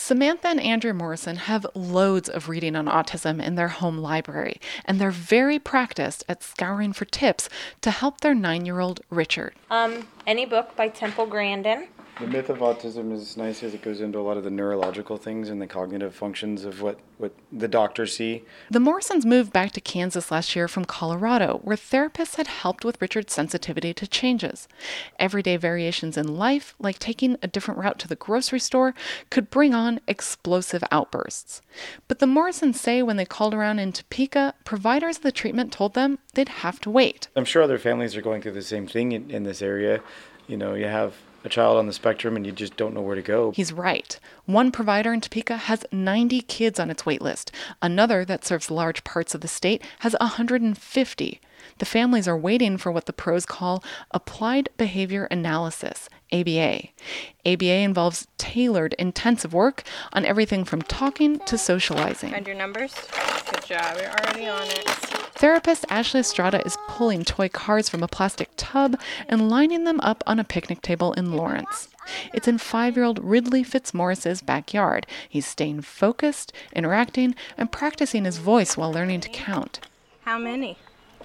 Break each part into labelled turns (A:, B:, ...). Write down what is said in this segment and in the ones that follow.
A: Samantha and Andrew Morrison have loads of reading on autism in their home library, and they're very practiced at scouring for tips to help their 9-year-old Richard.
B: Any book by Temple Grandin.
C: The Myth of Autism is nice because it goes into a lot of the neurological things and the cognitive functions of what the doctors see.
A: The Morrisons moved back to Kansas last year from Colorado, where therapists had helped with Richard's sensitivity to changes. Everyday variations in life, like taking a different route to the grocery store, could bring on explosive outbursts. But the Morrisons say when they called around in Topeka, providers of the treatment told them they'd have to wait.
C: I'm sure other families are going through the same thing in this area. You know, you have a child on the spectrum and you just don't know where to go.
A: He's right. One provider in Topeka has 90 kids on its wait list. Another that serves large parts of the state has 150. The families are waiting for what the pros call Applied Behavior Analysis, ABA. ABA involves tailored, intensive work on everything from talking to socializing.
B: Find your numbers. Good job. You're already on it.
A: Therapist Ashley Estrada is pulling toy cars from a plastic tub and lining them up on a picnic table in Lawrence. It's in 5-year-old Ridley Fitzmaurice's backyard. He's staying focused, interacting, and practicing his voice while learning to count.
B: How many?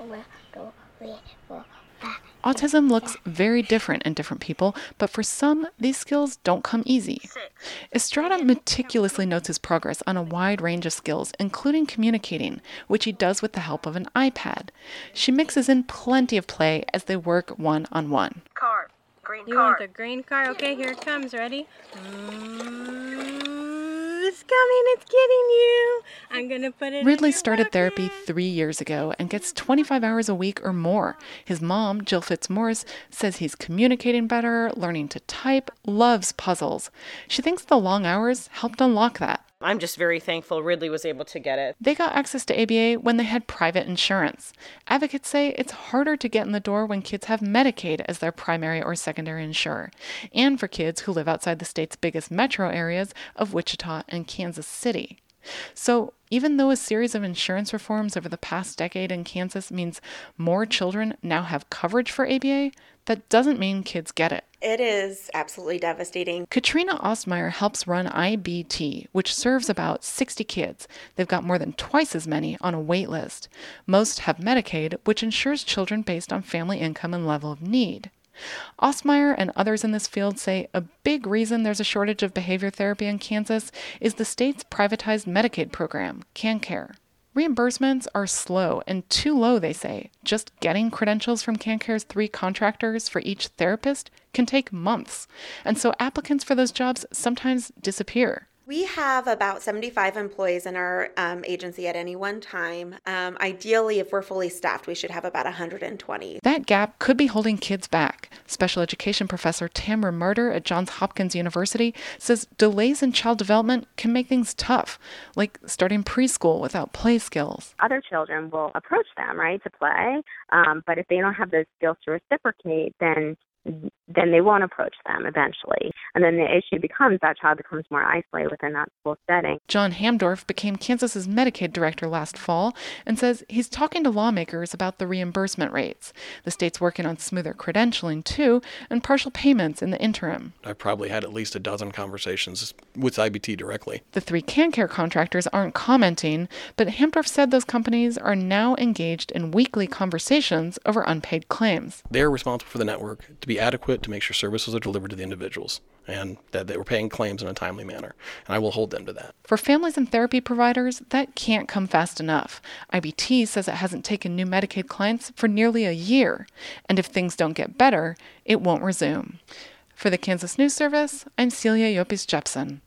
A: Autism looks very different in different people, but for some, these skills don't come easy. Estrada meticulously notes his progress on a wide range of skills, including communicating, which he does with the help of an iPad. She mixes in plenty of play as they work one-on-one.
B: Car. Green car. You want the green car? Okay, here it comes. Ready? It's coming. It's getting you. I'm going to put it
A: Ridley started therapy 3 years ago and gets 25 hours a week or more. His mom, Jill Fitzmaurice, says he's communicating better, learning to type, loves puzzles. She thinks the long hours helped unlock that.
D: I'm just very thankful Ridley was able to get it.
A: They got access to ABA when they had private insurance. Advocates say it's harder to get in the door when kids have Medicaid as their primary or secondary insurer, and for kids who live outside the state's biggest metro areas of Wichita and Kansas City. So even though a series of insurance reforms over the past decade in Kansas means more children now have coverage for ABA, that doesn't mean kids get it.
E: It is absolutely devastating.
A: Katrina Ostmeyer helps run IBT, which serves about 60 kids. They've got more than twice as many on a wait list. Most have Medicaid, which insures children based on family income and level of need. Ostmeyer and others in this field say a big reason there's a shortage of behavior therapy in Kansas is the state's privatized Medicaid program, KanCare. Reimbursements are slow and too low, they say. Just getting credentials from KanCare's 3 contractors for each therapist can take months, and so applicants for those jobs sometimes disappear.
E: We have about 75 employees in our agency at any one time. Ideally, if we're fully staffed, we should have about 120.
A: That gap could be holding kids back. Special education professor Tamara Murder at Johns Hopkins University says delays in child development can make things tough, like starting preschool without play skills.
F: Other children will approach them, right, to play, but if they don't have those skills to reciprocate, then they won't approach them eventually. And then the issue becomes that child becomes more isolated within that school setting.
A: John Hamdorf became Kansas's Medicaid director last fall and says he's talking to lawmakers about the reimbursement rates. The state's working on smoother credentialing, too, and partial payments in the interim.
G: I've probably had at least a dozen conversations with IBT directly.
A: The 3 KanCare contractors aren't commenting, but Hamdorf said those companies are now engaged in weekly conversations over unpaid claims.
G: They're responsible for the network to be adequate to make sure services are delivered to the individuals and that they were paying claims in a timely manner. And I will hold them to that.
A: For families and therapy providers, that can't come fast enough. IBT says it hasn't taken new Medicaid clients for nearly a year. And if things don't get better, it won't resume. For the Kansas News Service, I'm Celia Yopis Jepson.